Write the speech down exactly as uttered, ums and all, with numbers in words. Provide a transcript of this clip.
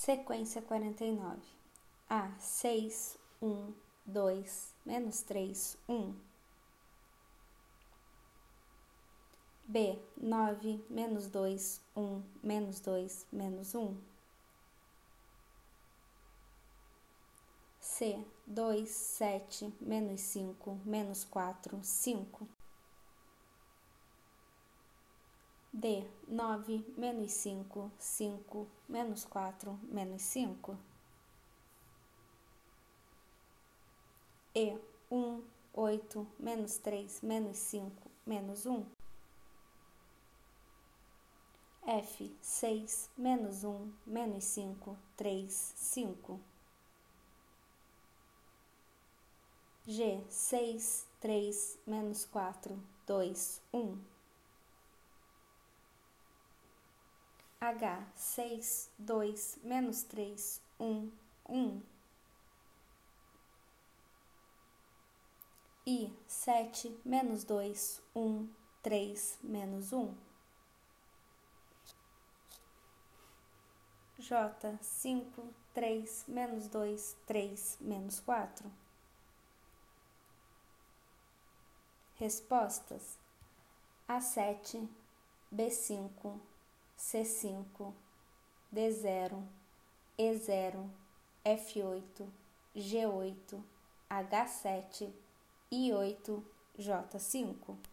Sequência quarenta e nove. A, seis, um, dois, menos três, um. B, nove, menos dois, um, menos dois, menos um. C, dois, sete, menos cinco, menos quatro, cinco. D, nove, menos cinco, cinco, menos quatro, menos cinco. E, um, oito, menos três, menos cinco, menos um. F, seis, menos um, menos cinco, três, cinco. G, seis, três, menos quatro, dois, um. H, seis, dois, menos três, um, um. I, sete, menos dois, um, três, menos um. J, cinco, três, menos dois, três, menos quatro. Respostas: A sete, B cinco, C cinco, D zero, E zero, F oito, G oito, H sete, I oito, J cinco.